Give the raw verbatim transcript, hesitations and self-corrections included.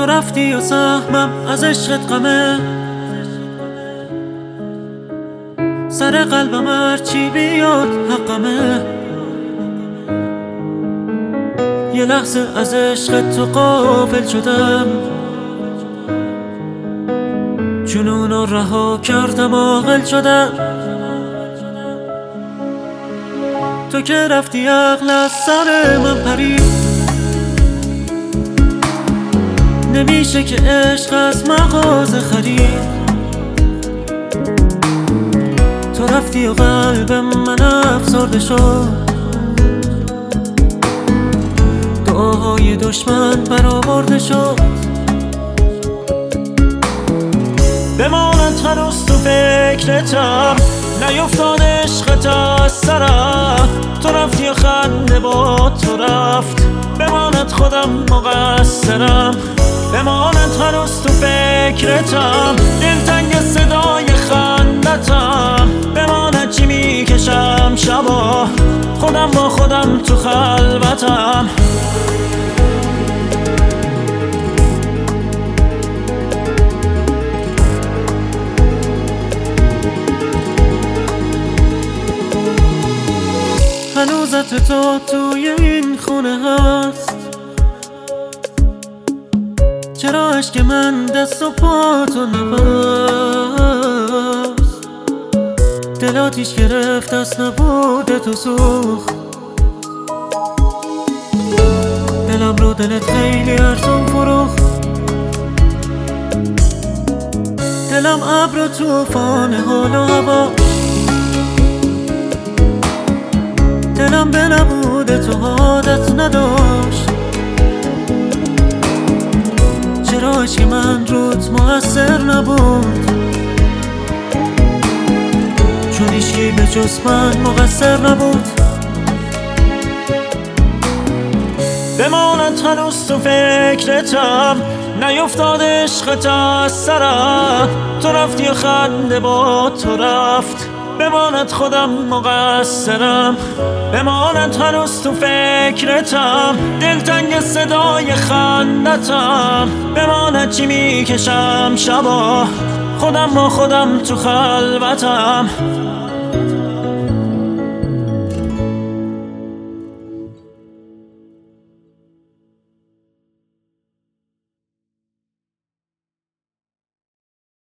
تو رفتی و سهمم از عشقت غمه، سر قلبم هرچی بیاد حقمه. یه لحظه از عشقت تو غافل شدم، جنون رو رها کردم عاقل شدم. تو که رفتی عقل از سر من پرید، نمیشه که عشق از مغازه خرید. تو رفتی و قلب من افسرده شد، دعاهای دشمن برآورده شد. بماند هنوز تو فکرتم، نیفتاد عشقت از سرم. تو رفتی و خنده با تو رفت، بماند خودم مقصرم. بماند هنوز تو فکرتم، دلتنگ صدای خندتم. بماند چی میکشم شبا، خودم با خودم تو خلوتم. هنوزت تو توی این خونه هست، چرا عشق من دست و پا تو نبست؟ دل آتیش گرفت از نبود تو سوخت، دلم رو دلت خیلی ارزون فروخت. دلم ابر و طوفان حال و هوا، دلم به نبود تو عادت نداشت. چرا عشق من روت مؤثر نبود؟ چون هیچی به جز من مقصر نبود. بماند هنوز تو فکرتم، نیفتاد عشقت از سرم. تو رفتی و خنده با تو رفت، بماند خودم مقصرم. بماند هنوز تو فکرتم، دلتنگ صدای خندتم. بماند چی میکشم شبا، خودم با خودم تو خلوتم.